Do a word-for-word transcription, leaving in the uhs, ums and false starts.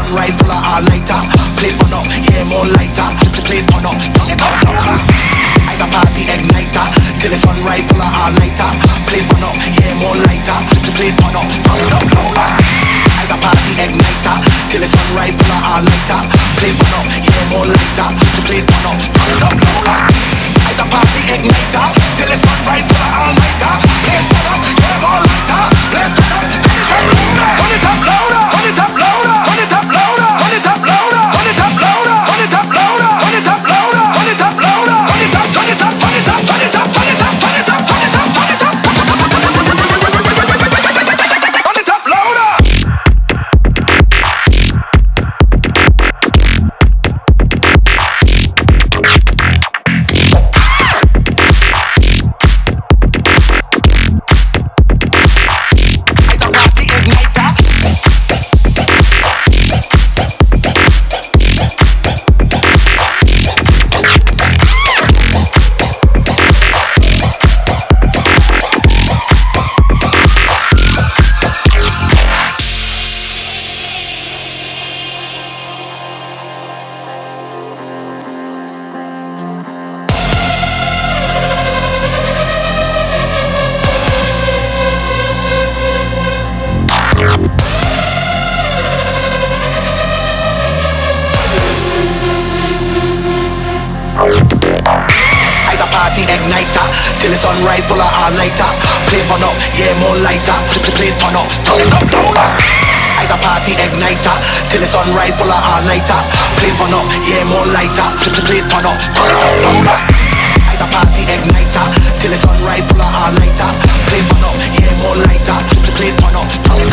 sunrise till an all-nighter. Please burn up, yeah, more lighter. Please burn up, turn it up louder. I's a party igniter till the sunrise till an all-nighter. Please burn up, yeah, more lighter. Please burn up, turn it up louder. I's a party igniter till the sunrise till an all-nighter. Please burn up, yeah, more lighter. Please burn up, turn it up louder. I's a party igniter till the sunrise till an all-nighter. Please burn up, yeah, more lighter. Please turn up, turn it up louder. Turn it up louder. Turn it up louder. Turn it up louder. Turn it up louder. Turn it up louder. Turn it up louder. Turn it up louder. Turn it up louder. Turn it up. Turn it up. Turn it up. Turn it up. Turn it up. Turn it up. Turn it up. Turn it up. Turn it up louder. Igniter till the sunrise till an all-nighter. Please burn up, yeah, more lighter. Please turn up, turn it up louder. I's a party igniter till the sunrise till an all-nighter. Please burn up, yeah, more lighter. Please turn up, turn it up louder. I's a party igniter till the sunrise till an all-nighter. Please burn up, yeah, more lighter. Please turn up, turn it